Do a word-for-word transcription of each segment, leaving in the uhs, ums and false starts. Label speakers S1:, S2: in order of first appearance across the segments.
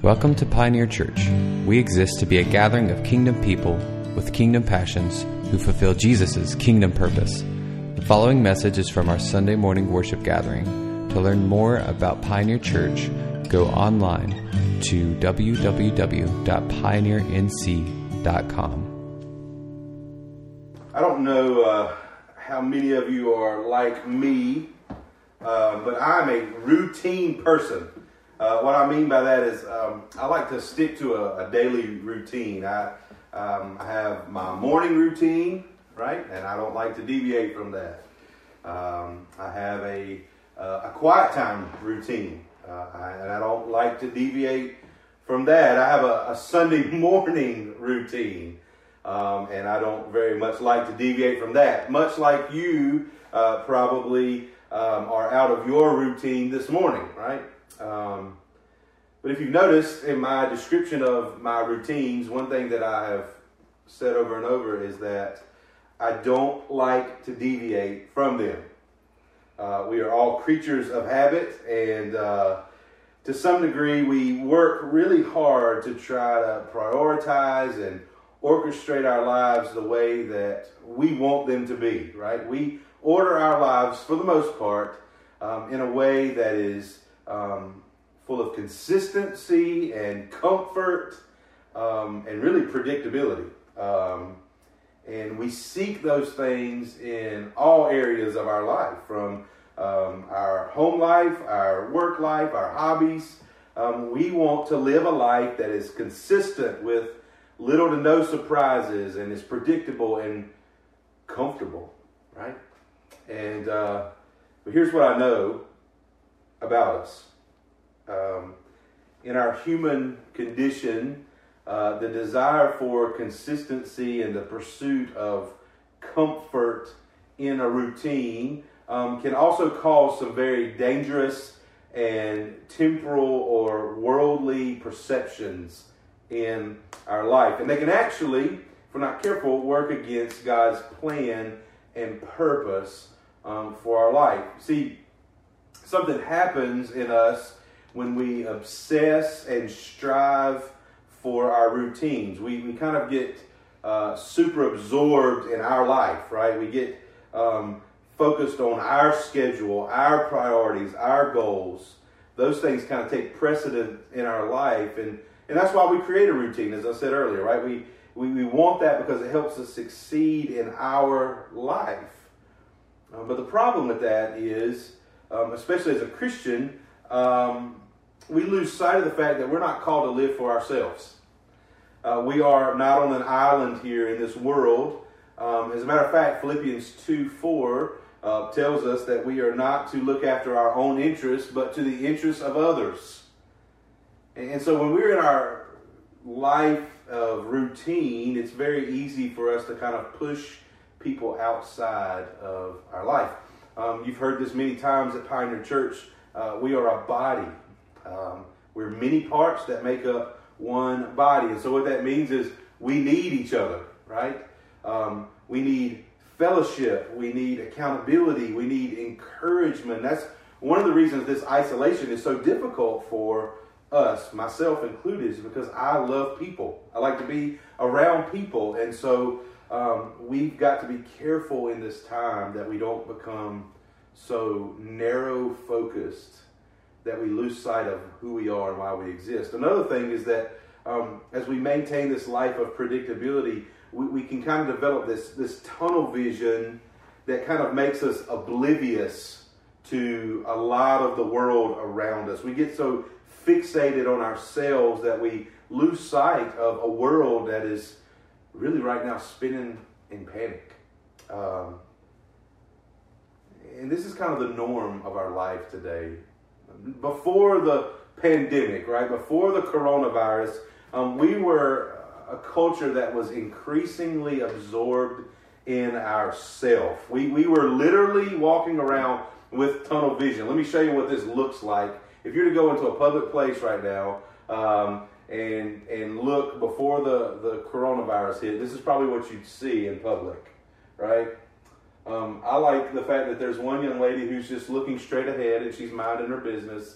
S1: Welcome to Pioneer Church. We exist to be a gathering of kingdom people with kingdom passions who fulfill Jesus' kingdom purpose. The following message is from our Sunday morning worship gathering. To learn more about Pioneer Church, go online to w w w dot pioneer n c dot com.
S2: I don't know uh, how many of you are like me, uh, but I'm a routine person. Uh, what I mean by that is um, I like to stick to a, a daily routine. I, um, I have my morning routine, right, and I don't like to deviate from that. Um, I have a, uh, a quiet time routine, uh, I, and I don't like to deviate from that. I have a, a Sunday morning routine, um, and I don't very much like to deviate from that. Much like you uh, probably um, are out of your routine this morning, right? Um, but if you've noticed in my description of my routines, one thing that I have said over and over is that I don't like to deviate from them. Uh, we are all creatures of habit, and uh, to some degree we work really hard to try to prioritize and orchestrate our lives the way that we want them to be, right? We order our lives, for the most part, um, in a way that is Um, full of consistency and comfort um, and really predictability. Um, and we seek those things in all areas of our life, from um, our home life, our work life, our hobbies. Um, we want to live a life that is consistent with little to no surprises and is predictable and comfortable, right? And uh, but here's what I know about us. Um, in our human condition, uh, the desire for consistency and the pursuit of comfort in a routine um, can also cause some very dangerous and temporal or worldly perceptions in our life. And they can actually, if we're not careful, work against God's plan and purpose um, for our life. See, something happens in us when we obsess and strive for our routines. We we kind of get uh, super absorbed in our life, right? We get um, focused on our schedule, our priorities, our goals. Those things kind of take precedent in our life, and, and that's why we create a routine, as I said earlier, right? We, we, we want that because it helps us succeed in our life. Uh, but the problem with that is, Um, especially as a Christian, um, we lose sight of the fact that we're not called to live for ourselves. Uh, we are not on an island here in this world. Um, as a matter of fact, Philippians two four uh, tells us that we are not to look after our own interests, but to the interests of others. And, and so when we're in our life of routine, it's very easy for us to kind of push people outside of our life. Um, you've heard this many times at Pioneer Church. Uh, we are a body. Um, we're many parts that make up one body. And so what that means is we need each other, right? Um, we need fellowship. We need accountability. We need encouragement. That's one of the reasons this isolation is so difficult for us, myself included, is because I love people. I like to be around people. And so Um, we've got to be careful in this time that we don't become so narrow focused that we lose sight of who we are and why we exist. Another thing is that um, as we maintain this life of predictability, we, we can kind of develop this, this tunnel vision that kind of makes us oblivious to a lot of the world around us. We get so fixated on ourselves that we lose sight of a world that is really right now spinning in panic. Um, and this is kind of the norm of our life today. Before the pandemic, right, before the coronavirus, um, we were a culture that was increasingly absorbed in ourself. We, we were literally walking around with tunnel vision. Let me show you what this looks like. If you're to go into a public place right now, um, and and look before the, the coronavirus hit, this is probably what you'd see in public, right? Um, I like the fact that there's one young lady who's just looking straight ahead and she's minding her business.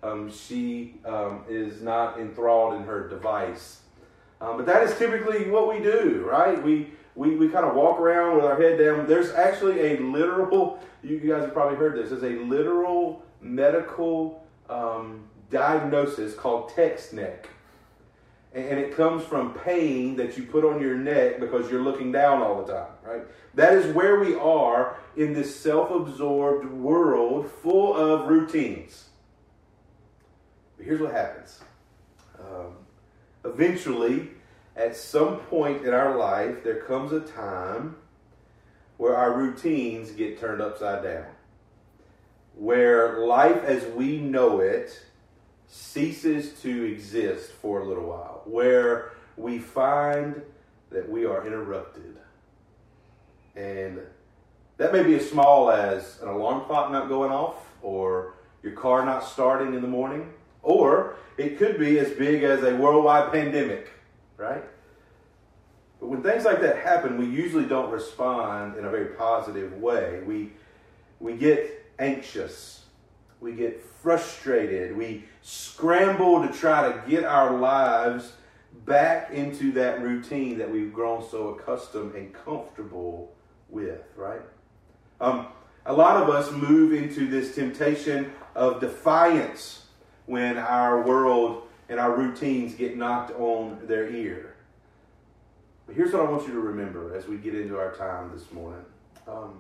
S2: um, she um, is not enthralled in her device. Um, but that is typically what we do, right? We we, we kind of walk around with our head down. There's actually a literal, you guys have probably heard this, there's a literal medical um, diagnosis called text neck. And it comes from pain that you put on your neck because you're looking down all the time, right? That is where we are in this self-absorbed world full of routines. But here's what happens. Um, eventually, at some point in our life, there comes a time where our routines get turned upside down. Where life as we know it ceases to exist for a little while, where we find that we are interrupted. And that may be as small as an alarm clock not going off, or your car not starting in the morning, or it could be as big as a worldwide pandemic, right? But when things like that happen, we usually don't respond in a very positive way. We, we get anxious. We get frustrated. We scramble to try to get our lives back into that routine that we've grown so accustomed and comfortable with, right? Um, a lot of us move into this temptation of defiance when our world and our routines get knocked on their ear. But here's what I want you to remember as we get into our time this morning. Um,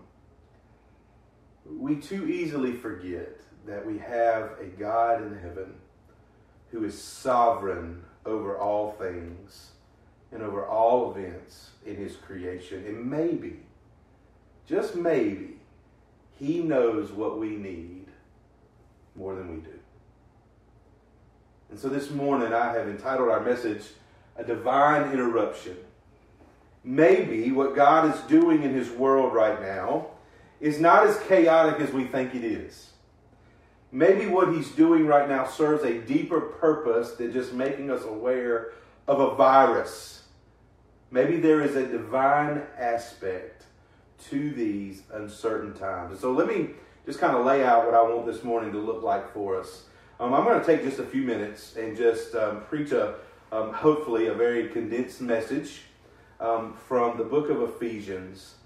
S2: we too easily forget that we have a God in heaven who is sovereign over all things and over all events in his creation. And maybe, just maybe, he knows what we need more than we do. And so this morning I have entitled our message, A Divine Interruption. Maybe what God is doing in his world right now is not as chaotic as we think it is. Maybe what he's doing right now serves a deeper purpose than just making us aware of a virus. Maybe there is a divine aspect to these uncertain times. And so let me just kind of lay out what I want this morning to look like for us. Um, I'm going to take just a few minutes and just um, preach a, um, hopefully, a very condensed message um, from the book of Ephesians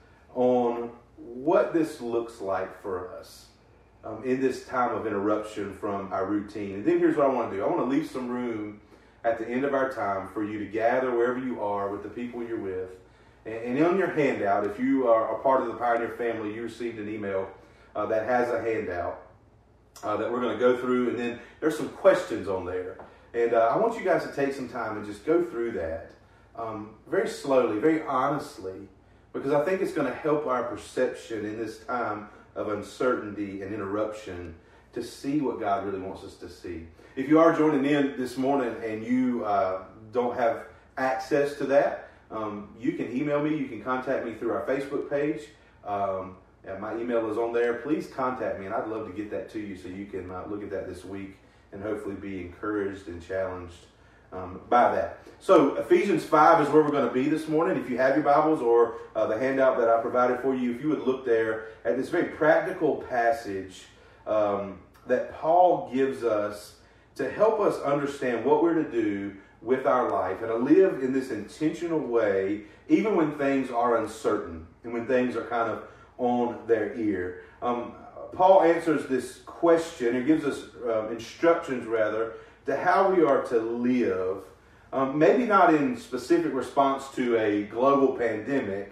S2: on what this looks like for us. Um, in this time of interruption from our routine. And then here's what I want to do. I want to leave some room at the end of our time for you to gather wherever you are with the people you're with. And, and on your handout, if you are a part of the Pioneer family, you received an email uh, that has a handout uh, that we're going to go through. And then there's some questions on there. And uh, I want you guys to take some time and just go through that um, very slowly, very honestly, because I think it's going to help our perception in this time of uncertainty and interruption to see what God really wants us to see. If you are joining in this morning and you uh, don't have access to that, um, you can email me. You can contact me through our Facebook page. Um, and my email is on there. Please contact me, and I'd love to get that to you so you can uh, look at that this week and hopefully be encouraged and challenged um, by that. So Ephesians five is where we're going to be this morning. If you have your Bibles or uh, the handout that I provided for you, if you would look there at this very practical passage um, that Paul gives us to help us understand what we're to do with our life and to live in this intentional way, even when things are uncertain and when things are kind of on their ear. Um, Paul answers this question and gives us um, instructions, rather, to how we are to live, um, maybe not in specific response to a global pandemic,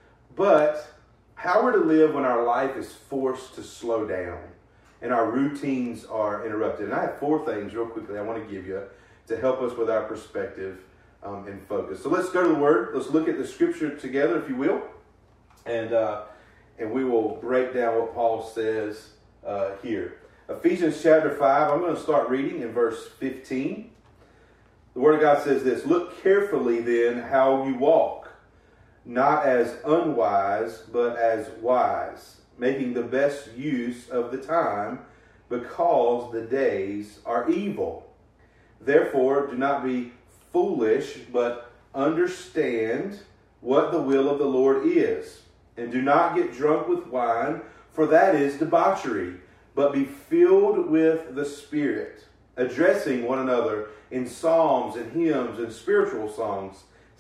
S2: but how we're to live when our life is forced to slow down and our routines are interrupted. And I have four things real quickly I want to give you to help us with our perspective um, and focus. So let's go to the Word. Let's look at the Scripture together, if you will, and uh, and we will break down what Paul says uh, here. Ephesians chapter five, I'm going to start reading in verse fifteen. The Word of God says this: "Look carefully then how you walk, not as unwise, but as wise, making the best use of the time, because the days are evil. Therefore, do not be foolish, but understand what the will of the Lord is. And do not get drunk with wine, for that is debauchery, but be filled with the Spirit, addressing one another in psalms and hymns and spiritual songs,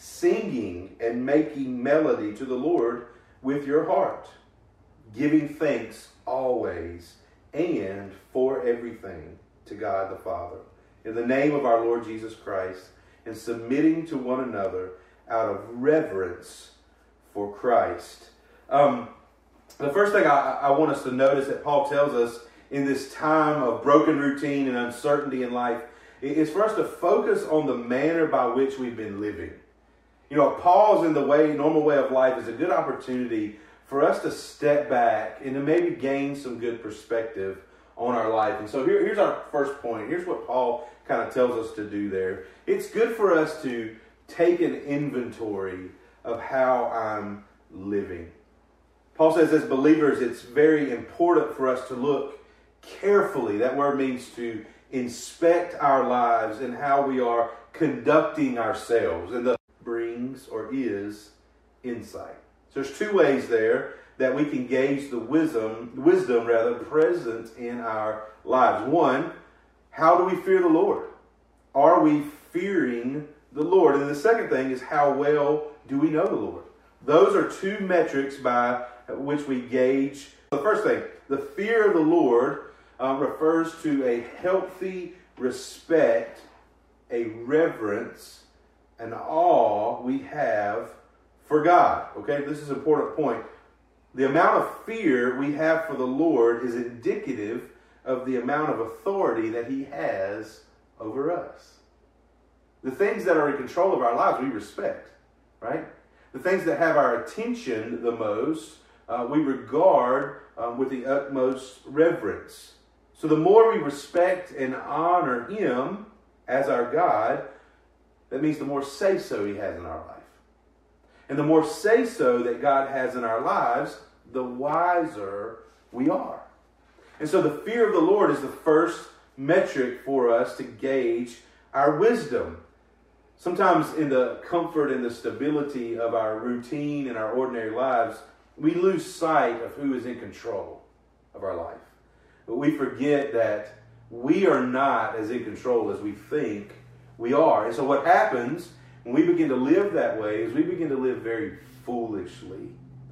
S2: singing and making melody to the Lord with your heart, giving thanks always and for everything to God the Father, in the name of our Lord Jesus Christ, and submitting to one another out of reverence for Christ. Um, the first thing I, I want us to notice that Paul tells us in this time of broken routine and uncertainty in life is for us to focus on the manner by which we've been living. You know, a pause in the way, normal way of life is a good opportunity for us to step back and to maybe gain some good perspective on our life. And so here, here's our first point. Here's what Paul kind of tells us to do there. It's good for us to take an inventory of how I'm living. Paul says as believers, it's very important for us to look carefully. That word means to inspect our lives and how we are conducting ourselves. And the brings or is insight. So there's two ways there that we can gauge the wisdom, wisdom rather, present in our lives. One, how do we fear the Lord? Are we fearing the Lord? And the second thing is, how well do we know the Lord? Those are two metrics by which we gauge. The first thing, the fear of the Lord uh, refers to a healthy respect, a reverence, an awe we have for God. Okay, this is an important point. The amount of fear we have for the Lord is indicative of the amount of authority that He has over us. The things that are in control of our lives, we respect, right? The things that have our attention the most, uh, we regard um, with the utmost reverence. So the more we respect and honor Him as our God, that means the more say-so He has in our life. And the more say-so that God has in our lives, the wiser we are. And so the fear of the Lord is the first metric for us to gauge our wisdom. Sometimes in the comfort and the stability of our routine and our ordinary lives, we lose sight of who is in control of our life. But we forget that we are not as in control as we think we are. And so what happens when we begin to live that way is we begin to live very foolishly.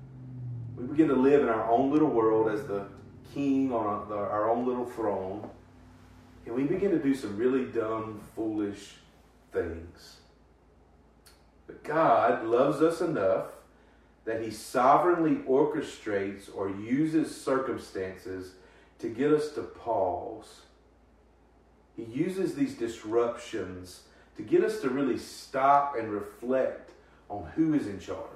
S2: We begin to live in our own little world as the king on our own little throne. And we begin to do some really dumb, foolish things. But God loves us enough that He sovereignly orchestrates or uses circumstances to get us to pause. He uses these disruptions to get us to really stop and reflect on who is in charge.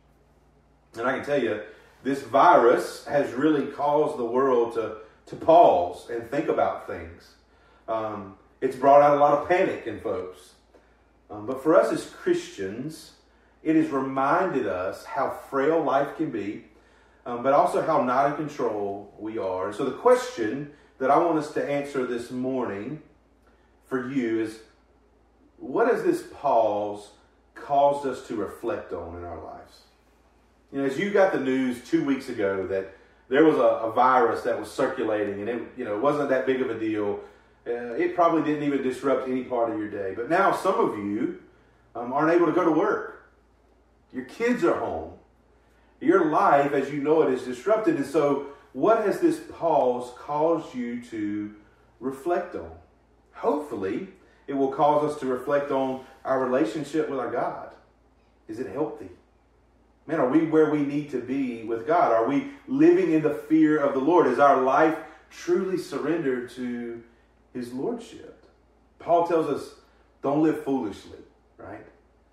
S2: And I can tell you, this virus has really caused the world to, to pause and think about things. Um, it's brought out a lot of panic in folks. Um, but for us as Christians, it has reminded us how frail life can be, um, but also how not in control we are. And so the question that I want us to answer this morning for you is, what has this pause caused us to reflect on in our lives? You know, as you got the news two weeks ago that there was a, a virus that was circulating and it, you know, wasn't that big of a deal, uh, it probably didn't even disrupt any part of your day. But now some of you um, aren't able to go to work. Your kids are home. Your life, as you know it, is disrupted. And so what has this pause caused you to reflect on? Hopefully, it will cause us to reflect on our relationship with our God. Is it healthy? Man, are we where we need to be with God? Are we living in the fear of the Lord? Is our life truly surrendered to His Lordship? Paul tells us, don't live foolishly, right?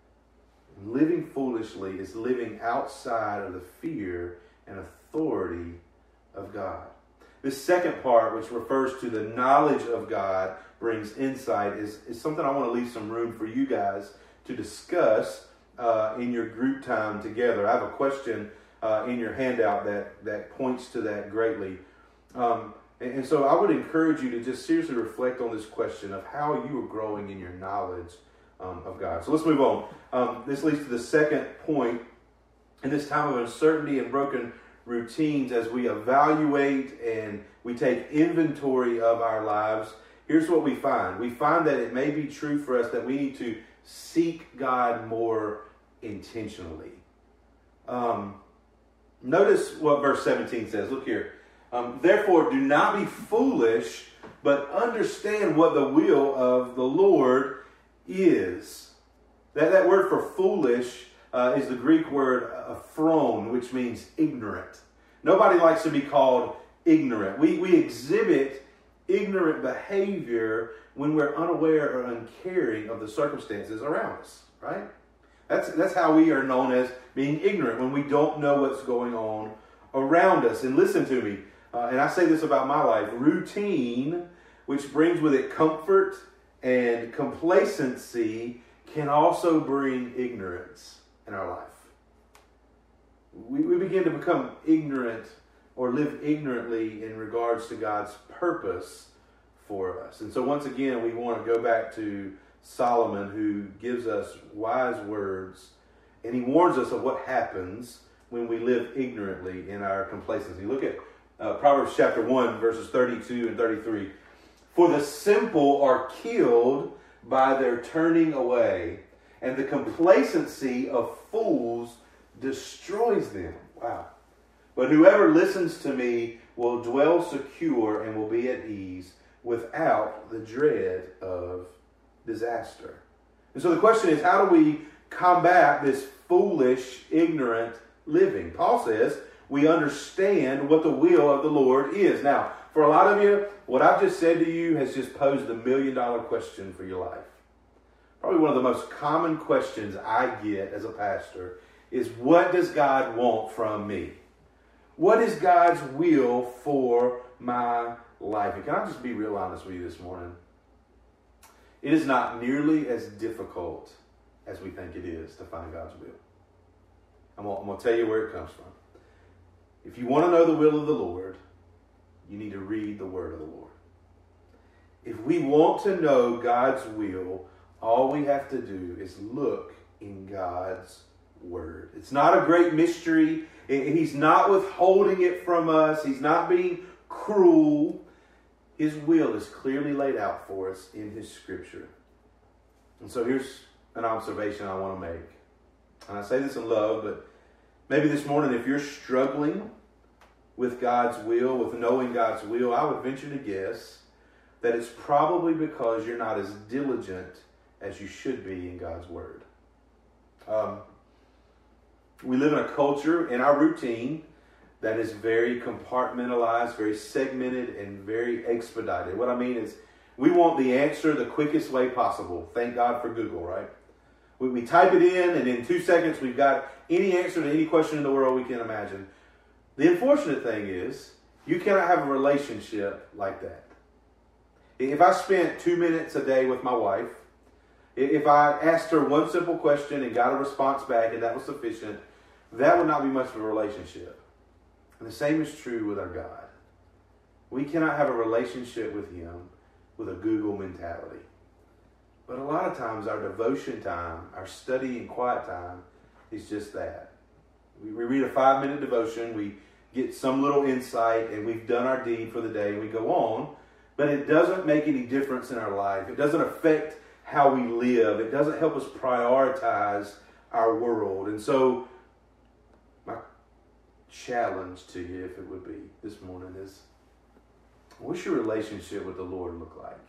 S2: Living foolishly is living outside of the fear and authority of God. This second part, which refers to the knowledge of God, brings insight, is, is something I want to leave some room for you guys to discuss uh, in your group time together. I have a question uh, in your handout that, that points to that greatly. Um, and, and so I would encourage you to just seriously reflect on this question of how you are growing in your knowledge um, of God. So let's move on. Um, this leads to the second point. In this time of uncertainty and broken routines, as we evaluate and we take inventory of our lives, here's what we find. We find that it may be true for us that we need to seek God more intentionally. Um, notice what verse seventeen says. Look here. Um, Therefore, do not be foolish, but understand what the will of the Lord is. That, that word for foolish uh, is the Greek word aphron, which means ignorant. Nobody likes to be called ignorant. We, we exhibit ignorant behavior when we're unaware or uncaring of the circumstances around us, right? That's, that's how we are known as being ignorant, when we don't know what's going on around us. And listen to me, uh, and I say this about my life, routine, which brings with it comfort and complacency, can also bring ignorance in our life. We, we begin to become ignorant or live ignorantly in regards to God's purpose for us. And so once again, we want to go back to Solomon, who gives us wise words, and he warns us of what happens when we live ignorantly in our complacency. Look at uh, Proverbs chapter one, verses thirty-two and thirty-three. For the simple are killed by their turning away, and the complacency of fools destroys them. Wow. But whoever listens to me will dwell secure and will be at ease without the dread of disaster. And so the question is, how do we combat this foolish, ignorant living? Paul says we understand what the will of the Lord is. Now, for a lot of you, what I've just said to you has just posed the million dollar question for your life. Probably one of the most common questions I get as a pastor is, what does God want from me? What is God's will for my life? And can I just be real honest with you this morning? It is not nearly as difficult as we think it is to find God's will. I'm going, I'm going to tell you where it comes from. If you want to know the will of the Lord, you need to read the word of the Lord. If we want to know God's will, all we have to do is look in God's word. It's not a great mystery. He's not withholding it from us. He's not being cruel. His will is clearly laid out for us in his scripture. And so here's an observation I want to make. And I say this in love, but maybe this morning, if you're struggling with God's will, with knowing God's will, I would venture to guess that it's probably because you're not as diligent as you should be in God's word. Um, we live in a culture, in our routine, that is very compartmentalized, very segmented, and very expedited. What I mean is, we want the answer the quickest way possible. Thank God for Google, right? We, we type it in, and in two seconds, we've got any answer to any question in the world we can imagine. The unfortunate thing is, you cannot have a relationship like that. If I spent two minutes a day with my wife, if I asked her one simple question and got a response back and that was sufficient, that would not be much of a relationship. And the same is true with our God. We cannot have a relationship with him with a Google mentality. But a lot of times our devotion time, our study and quiet time is just that. We, we read a five-minute devotion, we get some little insight, and we've done our deed for the day, and we go on. But it doesn't make any difference in our life. It doesn't affect how we live. It doesn't help us prioritize our world. And so my challenge to you, if it would be this morning, is, what's your relationship with the Lord look like?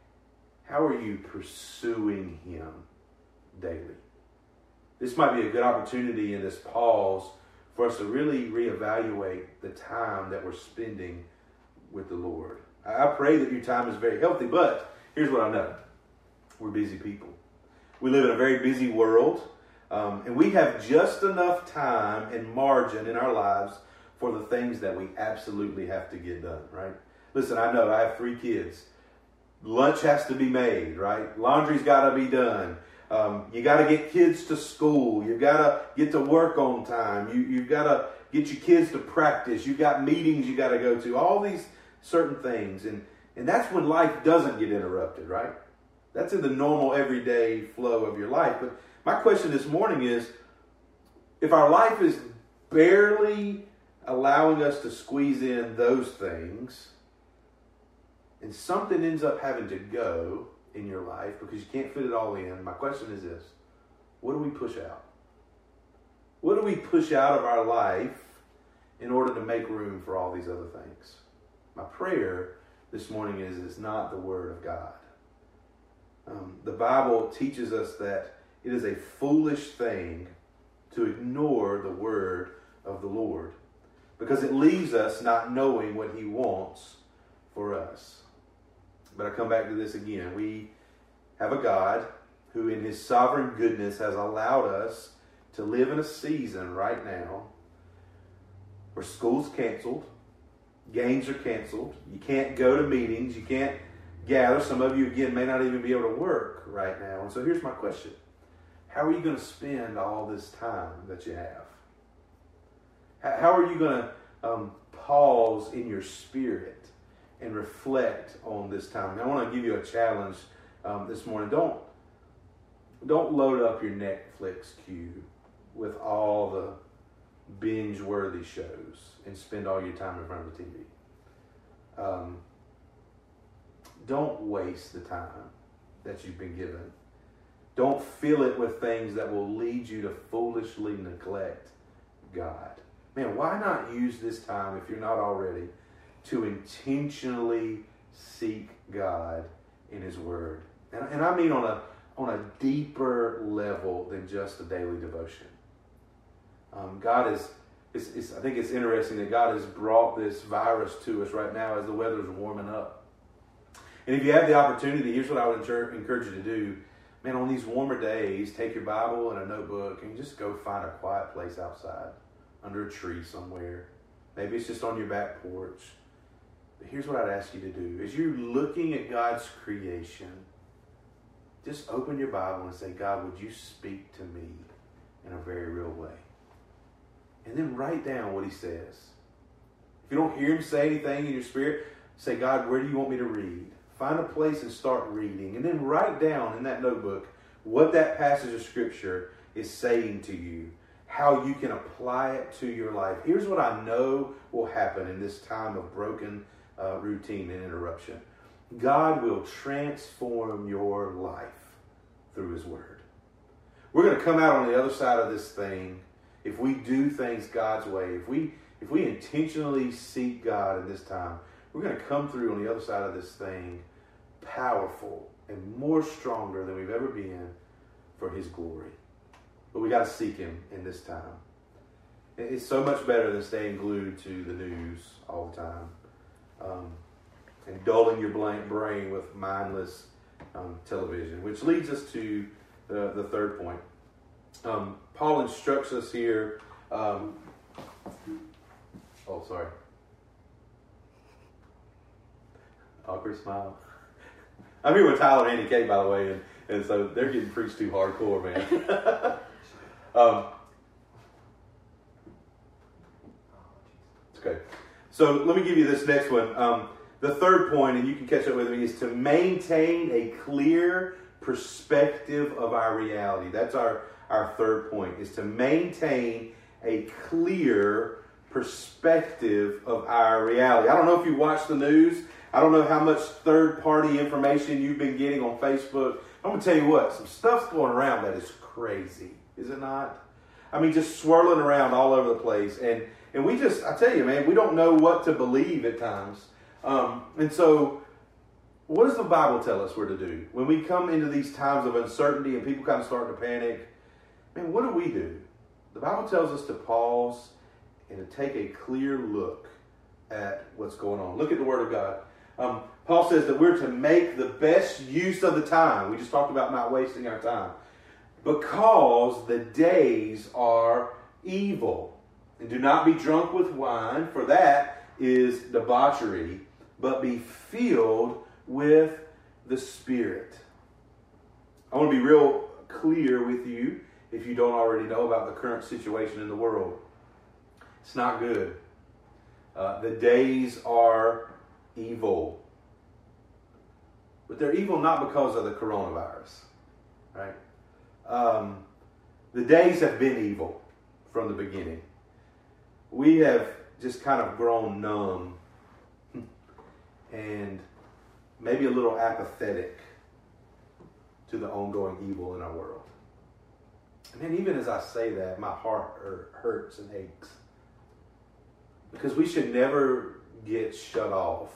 S2: How are you pursuing him daily? This might be a good opportunity in this pause for us to really reevaluate the time that we're spending with the Lord. I pray that your time is very healthy, but here's what I know. We're busy people. We live in a very busy world, um, and we have just enough time and margin in our lives for the things that we absolutely have to get done, right? Listen, I know I have three kids. Lunch has to be made, right? Laundry's got to be done. Um, you got to get kids to school. You've got to get to work on time. You, you've got to get your kids to practice. You've got meetings you got to go to. All these certain things. And, and that's when life doesn't get interrupted, right? That's in the normal everyday flow of your life. But my question this morning is, if our life is barely allowing us to squeeze in those things, and something ends up having to go in your life because you can't fit it all in, my question is this: what do we push out? What do we push out of our life in order to make room for all these other things? My prayer this morning is it's not the Word of God. Um, the Bible teaches us that it is a foolish thing to ignore the Word of the Lord because it leaves us not knowing what He wants for us. But I come back to this again. We have a God who in His sovereign goodness has allowed us to live in a season right now where school's canceled, games are canceled, you can't go to meetings, you can't gather. Some of you, again, may not even be able to work right now. And so here's my question. How are you going to spend all this time that you have? How are you going to um, pause in your spirit and reflect on this time? And I want to give you a challenge um, this morning. Don't, don't load up your Netflix queue with all the binge-worthy shows and spend all your time in front of the T V. Um, don't waste the time that you've been given. Don't fill it with things that will lead you to foolishly neglect God. Man, why not use this time, if you're not already, to intentionally seek God in His Word? And, and I mean on a on a deeper level than just a daily devotion. Um, God is, it's, it's, I think it's interesting that God has brought this virus to us right now as the weather's warming up. And if you have the opportunity, here's what I would encourage you to do. Man, on these warmer days, take your Bible and a notebook and just go find a quiet place outside, under a tree somewhere. Maybe it's just on your back porch. But here's what I'd ask you to do. As you're looking at God's creation, just open your Bible and say, God, would you speak to me in a very real way? And then write down what He says. If you don't hear Him say anything in your spirit, say, God, where do you want me to read? Find a place and start reading. And then write down in that notebook what that passage of Scripture is saying to you, how you can apply it to your life. Here's what I know will happen in this time of broken uh, routine and interruption. God will transform your life through His Word. We're going to come out on the other side of this thing if we do things God's way. If we if we intentionally seek God in this time, we're going to come through on the other side of this thing powerful and more stronger than we've ever been for His glory. But we got to seek Him in this time. It's so much better than staying glued to the news all the time. Um, and dulling your blank brain with mindless um, television, which leads us to the, the third point. Um, Paul instructs us here. Um, oh, sorry. Awkward smile. I'm here with Tyler and Andy Kate, by the way, and, and so they're getting preached too hardcore, man. um, okay. So let me give you this next one. Um, The third point, and you can catch up with me, is to maintain a clear perspective of our reality. That's our, our third point, is to maintain a clear perspective of our reality. I don't know if you watch the news. I don't know how much third-party information you've been getting on Facebook. I'm going to tell you what, some stuff's going around that is crazy, is it not? I mean, just swirling around all over the place. And, and we just, I tell you, man, we don't know what to believe at times. Um, and so, what does the Bible tell us we're to do? When we come into these times of uncertainty and people kind of start to panic, man, what do we do? The Bible tells us to pause and to take a clear look at what's going on. Look at the Word of God. Um, Paul says that we're to make the best use of the time. We just talked about not wasting our time. Because the days are evil. And do not be drunk with wine, for that is debauchery, but be filled with the Spirit. I want to be real clear with you, if you don't already know, about the current situation in the world. It's not good. Uh, the days are evil. But they're evil not because of the coronavirus, right? Um, the days have been evil from the beginning. We have just kind of grown numb and maybe a little apathetic to the ongoing evil in our world. And even as I say that, my heart hurts and aches. Because we should never get shut off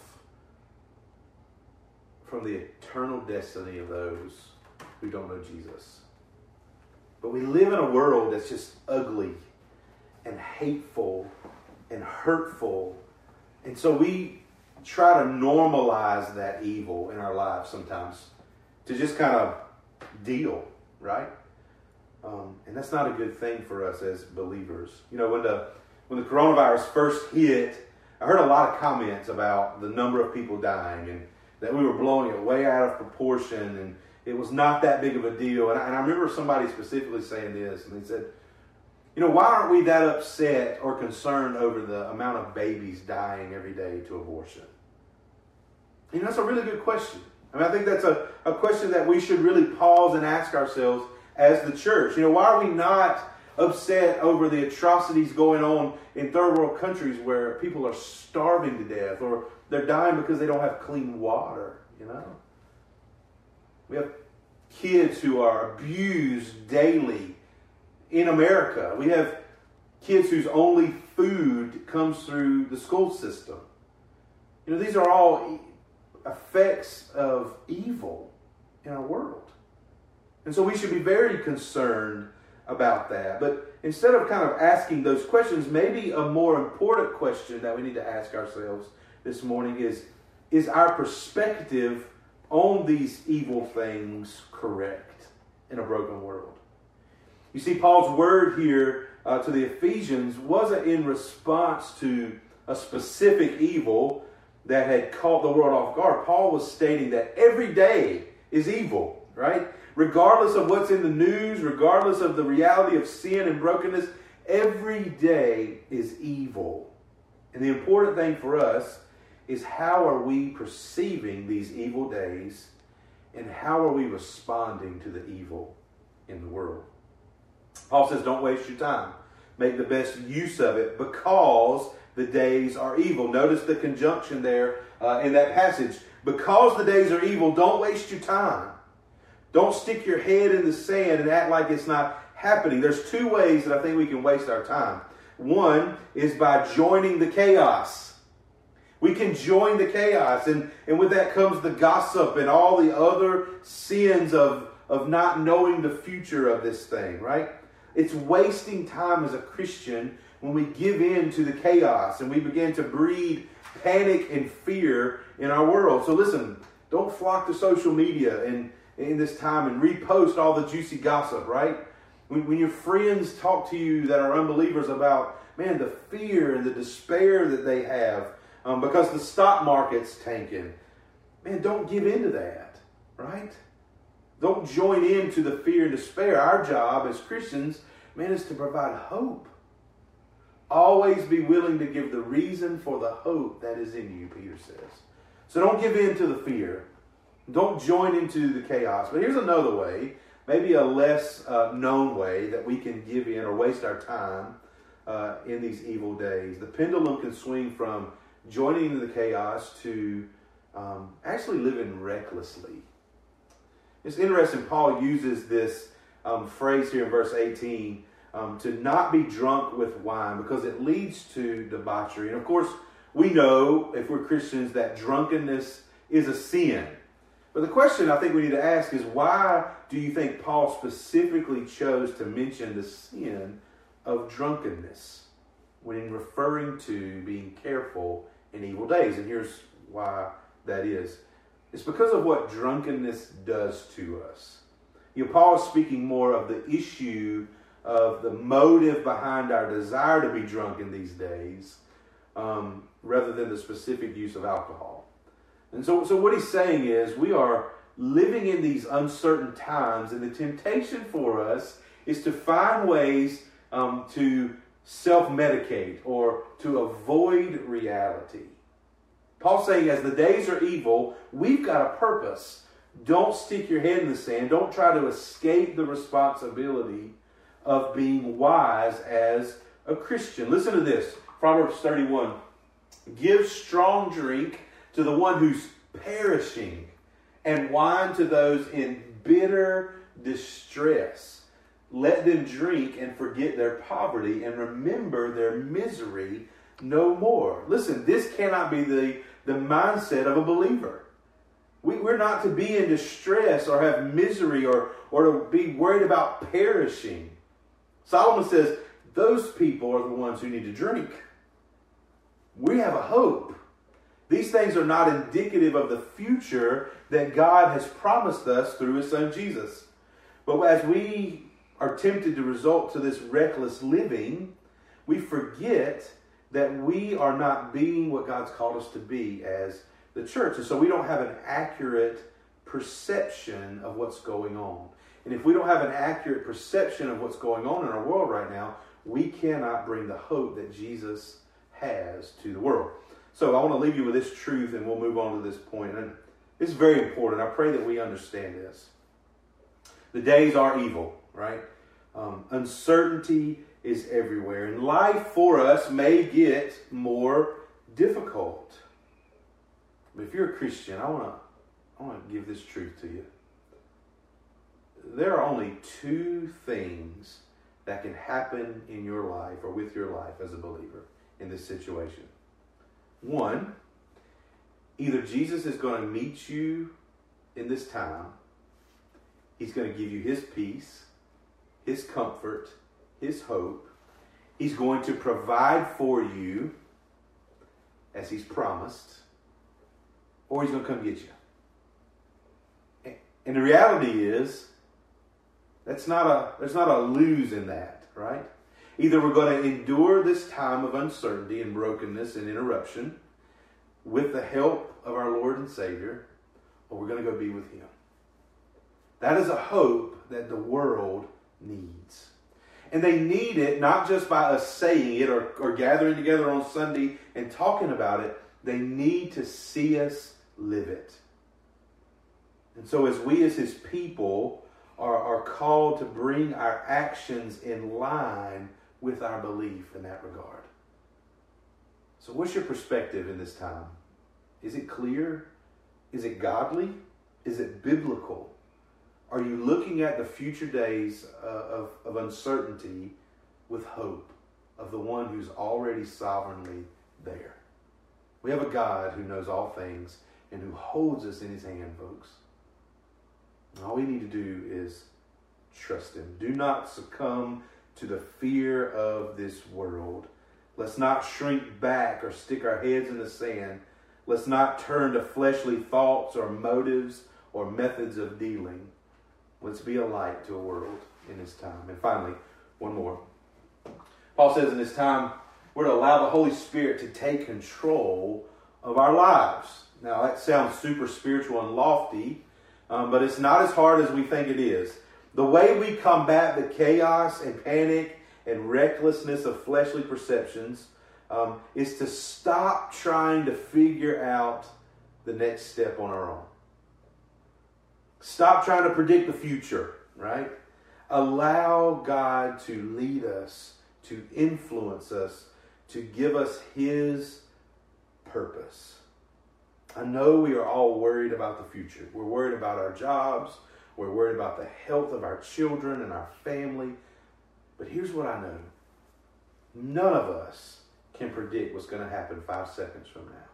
S2: from the eternal destiny of those who don't know Jesus. But we live in a world that's just ugly and hateful and hurtful. And so we try to normalize that evil in our lives sometimes to just kind of deal, right? Um, and that's not a good thing for us as believers. You know, when the when the coronavirus first hit, I heard a lot of comments about the number of people dying and that we were blowing it way out of proportion and it was not that big of a deal. And I, and I remember somebody specifically saying this, and they said, you know, why aren't we that upset or concerned over the amount of babies dying every day to abortion? You know, that's a really good question. I mean, I think that's a, a question that we should really pause and ask ourselves as the church. You know, why are we not upset over the atrocities going on in third world countries where people are starving to death or they're dying because they don't have clean water, you know? We have kids who are abused daily in America. We have kids whose only food comes through the school system. You know, these are all effects of evil in our world. And so we should be very concerned about that. But instead of kind of asking those questions, maybe a more important question that we need to ask ourselves this morning is, is our perspective on these evil things correct in a broken world? You see, Paul's word here uh, to the Ephesians wasn't in response to a specific evil that had caught the world off guard. Paul was stating that every day is evil, right? Regardless of what's in the news, regardless of the reality of sin and brokenness, every day is evil. And the important thing for us is how are we perceiving these evil days and how are we responding to the evil in the world? Paul says, don't waste your time. Make the best use of it because the days are evil. Notice the conjunction there uh, in that passage. Because the days are evil, don't waste your time. Don't stick your head in the sand and act like it's not happening. There's two ways that I think we can waste our time. One is by joining the chaos. We can join the chaos, and, and with that comes the gossip and all the other sins of, of not knowing the future of this thing, right? It's wasting time as a Christian when we give in to the chaos and we begin to breed panic and fear in our world. So listen, don't flock to social media and in this time and repost all the juicy gossip, right? When, when your friends talk to you that are unbelievers about, man, the fear and the despair that they have um, because the stock market's tanking, man, don't give in to that, right? Don't join into the fear and despair. Our job as Christians, man, is to provide hope. Always be willing to give the reason for the hope that is in you, Peter says. So don't give in to the fear. Don't join into the chaos. But here's another way, maybe a less uh, known way that we can give in or waste our time uh, in these evil days. The pendulum can swing from joining into the chaos to um, actually living recklessly. It's interesting, Paul uses this um, phrase here in verse eighteen, um, to not be drunk with wine, because it leads to debauchery. And of course, we know, if we're Christians, that drunkenness is a sin. But the question I think we need to ask is, why do you think Paul specifically chose to mention the sin of drunkenness when referring to being careful in evil days? And here's why that is. It's because of what drunkenness does to us. You know, Paul is speaking more of the issue of the motive behind our desire to be drunk in these days, um, rather than the specific use of alcohol. And so, so what he's saying is we are living in these uncertain times, and the temptation for us is to find ways um, to self-medicate or to avoid reality. Paul's saying as the days are evil, we've got a purpose. Don't stick your head in the sand. Don't try to escape the responsibility of being wise as a Christian. Listen to this, Proverbs thirty-one. Give strong drink to the one who's perishing, and wine to those in bitter distress. Let them drink and forget their poverty and remember their misery no more. Listen, this cannot be the, the mindset of a believer. We, we're not to be in distress or have misery or, or to be worried about perishing. Solomon says those people are the ones who need to drink. We have a hope. These things are not indicative of the future that God has promised us through His Son Jesus. But as we are tempted to resort to this reckless living, we forget that we are not being what God's called us to be as the church. And so we don't have an accurate perception of what's going on. And if we don't have an accurate perception of what's going on in our world right now, we cannot bring the hope that Jesus has to the world. So I want to leave you with this truth, and we'll move on to this point. And it's very important. I pray that we understand this. The days are evil, right? Um, uncertainty is everywhere. And life for us may get more difficult. But if you're a Christian, I want to I want to give this truth to you. There are only two things that can happen in your life or with your life as a believer in this situation. One, either Jesus is going to meet you in this time. He's going to give you His peace, His comfort, His hope. He's going to provide for you as He's promised, or He's going to come get you. And the reality is, that's not a there's not a lose in that, right? Either we're going to endure this time of uncertainty and brokenness and interruption with the help of our Lord and Savior, or we're going to go be with Him. That is a hope that the world needs. And they need it not just by us saying it or, or gathering together on Sunday and talking about it. They need to see us live it. And so as we as His people are, are called to bring our actions in line with our belief in that regard. So what's your perspective in this time? Is it clear? Is it godly? Is it biblical? Are you looking at the future days uh, of, of uncertainty with hope of the one who's already sovereignly there? We have a God who knows all things and who holds us in His hand, folks. And all we need to do is trust Him. Do not succumb to the fear of this world. Let's not shrink back or stick our heads in the sand. Let's not turn to fleshly thoughts or motives or methods of dealing. Let's be a light to a world in this time. And finally, one more. Paul says in this time, we're to allow the Holy Spirit to take control of our lives. Now, that sounds super spiritual and lofty, um, but it's not as hard as we think it is. The way we combat the chaos and panic and recklessness of fleshly perceptions um, is to stop trying to figure out the next step on our own. Stop trying to predict the future, right? Allow God to lead us, to influence us, to give us His purpose. I know we are all worried about the future. We're worried about our jobs. We're worried about the health of our children and our family. But here's what I know. None of us can predict what's going to happen five seconds from now.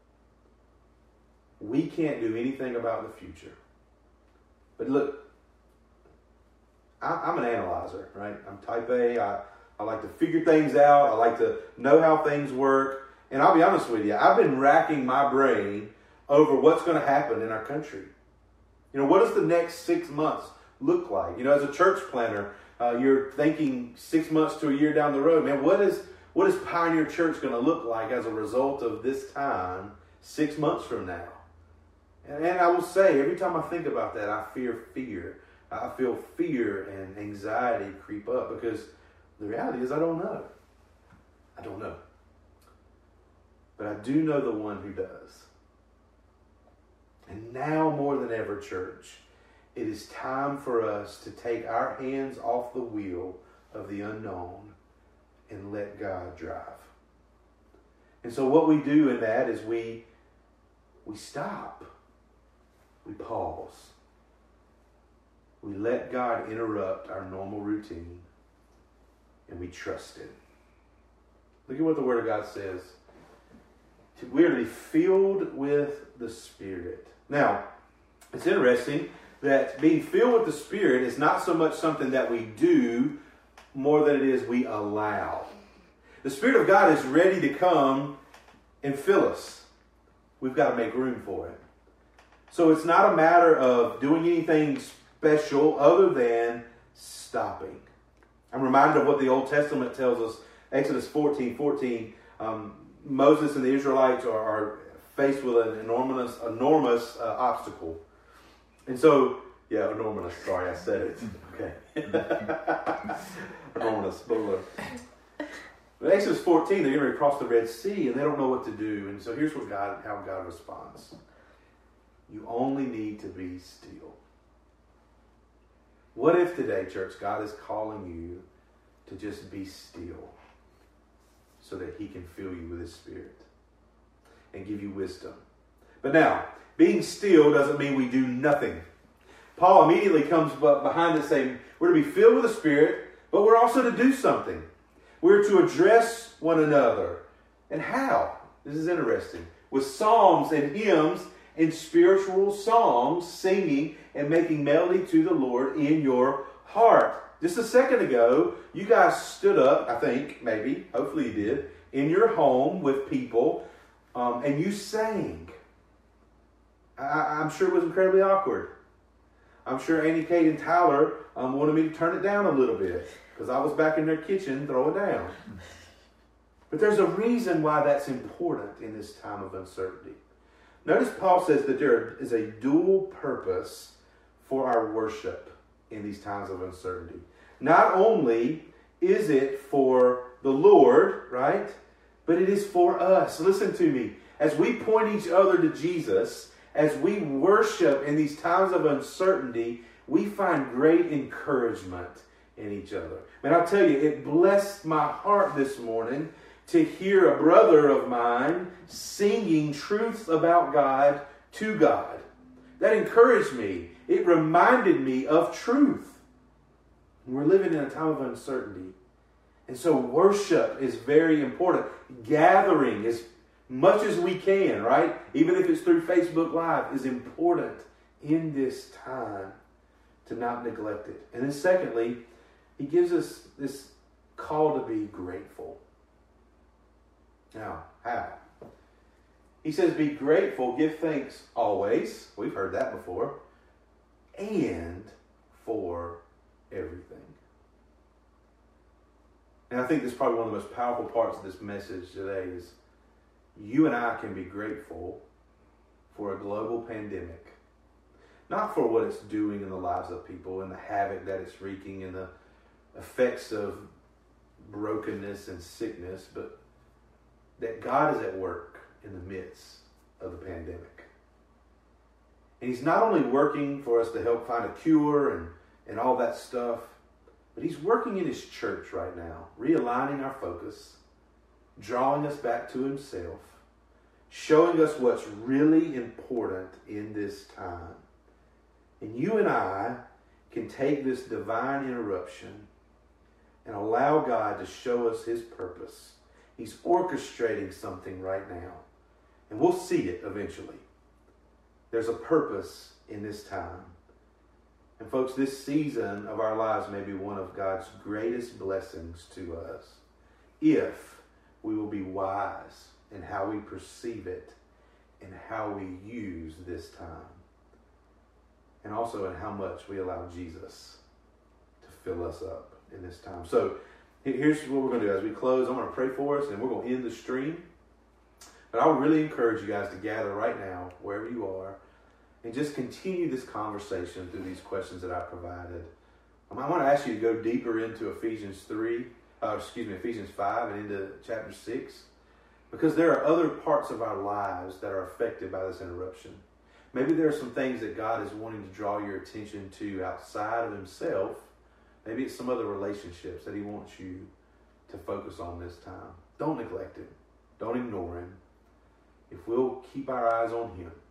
S2: We can't do anything about the future. But look, I'm an analyzer, right? I'm type A. I, I like to figure things out. I like to know how things work. And I'll be honest with you, I've been racking my brain over what's going to happen in our country. You know, what does the next six months look like? You know, as a church planner, uh, you're thinking six months to a year down the road. Man, what is what is Pioneer Church going to look like as a result of this time six months from now? And, and I will say, every time I think about that, I fear fear. I feel fear and anxiety creep up because the reality is I don't know. I don't know. But I do know the one who does. And now more than ever, church, it is time for us to take our hands off the wheel of the unknown and let God drive. And so what we do in that is we we stop. We pause. We let God interrupt our normal routine, and we trust Him. Look at what the Word of God says. We are to be filled with the Spirit. Now, it's interesting that being filled with the Spirit is not so much something that we do, more than it is we allow. The Spirit of God is ready to come and fill us. We've got to make room for it. So it's not a matter of doing anything special other than stopping. I'm reminded of what the Old Testament tells us. Exodus fourteen fourteen. Um, Moses and the Israelites are, are faced with an enormous, enormous uh, obstacle. And so, yeah, enormous. Sorry, I said it. Okay. Enormous. But Exodus fourteen, they're going to cross the Red Sea, and they don't know what to do. And so here's what God, how God responds. You only need to be still. What if today, church, God is calling you to just be still so that He can fill you with His Spirit and give you wisdom? But now, being still doesn't mean we do nothing. Paul immediately comes behind it saying, we're to be filled with the Spirit, but we're also to do something. We're to address one another. And how? This is interesting. With psalms and hymns and spiritual songs, singing and making melody to the Lord in your heart. Just a second ago, you guys stood up, I think, maybe, hopefully you did, in your home with people, um, and you sang. I, I'm sure it was incredibly awkward. I'm sure Annie, Kate, and Tyler um, wanted me to turn it down a little bit because I was back in their kitchen throwing down. But there's a reason why that's important in this time of uncertainty. Notice Paul says that there is a dual purpose for our worship in these times of uncertainty. Not only is it for the Lord, right? But it is for us. Listen to me. As we point each other to Jesus, as we worship in these times of uncertainty, we find great encouragement in each other. Man, I'll tell you, it blessed my heart this morning to hear a brother of mine singing truths about God to God. That encouraged me. It reminded me of truth. We're living in a time of uncertainty. And so worship is very important. Gathering, as much as we can, right? Even if it's through Facebook Live, is important in this time to not neglect it. And then secondly, he gives us this call to be grateful. Now, how? He says, be grateful, give thanks always. We've heard that before. And for everything. And I think this is probably one of the most powerful parts of this message today is you and I can be grateful for a global pandemic. Not for what it's doing in the lives of people and the havoc that it's wreaking and the effects of brokenness and sickness, but that God is at work in the midst of the pandemic. And He's not only working for us to help find a cure and, and all that stuff, but He's working in His church right now, realigning our focus, drawing us back to Himself, showing us what's really important in this time. And you and I can take this divine interruption and allow God to show us His purpose. He's orchestrating something right now. And we'll see it eventually. There's a purpose in this time. And folks, this season of our lives may be one of God's greatest blessings to us if we will be wise in how we perceive it and how we use this time. And also in how much we allow Jesus to fill us up in this time. So here's what we're going to do. As we close, I'm going to pray for us and we're going to end the stream. But I would really encourage you guys to gather right now, wherever you are, and just continue this conversation through these questions that I provided. I want to ask you to go deeper into Ephesians three, uh, excuse me, Ephesians five and into chapter six, because there are other parts of our lives that are affected by this interruption. Maybe there are some things that God is wanting to draw your attention to outside of Himself. Maybe it's some other relationships that He wants you to focus on this time. Don't neglect Him. Don't ignore Him. If we'll keep our eyes on Him,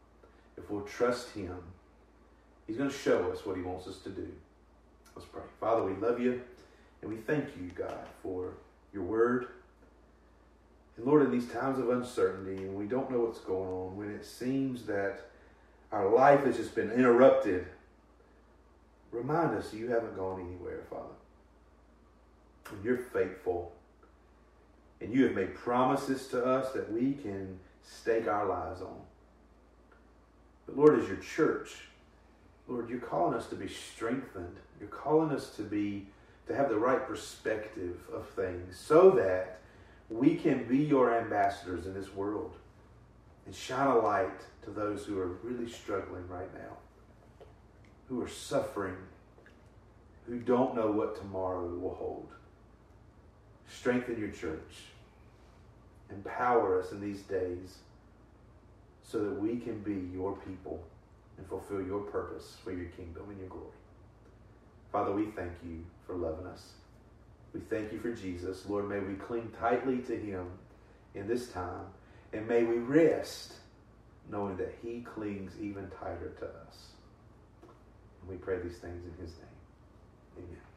S2: if we'll trust him, he's going to show us what he wants us to do. Let's pray. Father, we love you, and we thank you, God, for your word. And Lord, in these times of uncertainty, and we don't know what's going on, when it seems that our life has just been interrupted, remind us you haven't gone anywhere, Father. And you're faithful. And you have made promises to us that we can stake our lives on. But Lord, as your church, Lord, you're calling us to be strengthened. You're calling us to be, to have the right perspective of things so that we can be your ambassadors in this world and shine a light to those who are really struggling right now, who are suffering, who don't know what tomorrow will hold. Strengthen your church. Empower us in these days so that we can be your people and fulfill your purpose for your kingdom and your glory. Father, we thank you for loving us. We thank you for Jesus. Lord, may we cling tightly to him in this time, and may we rest knowing that he clings even tighter to us. And we pray these things in his name. Amen.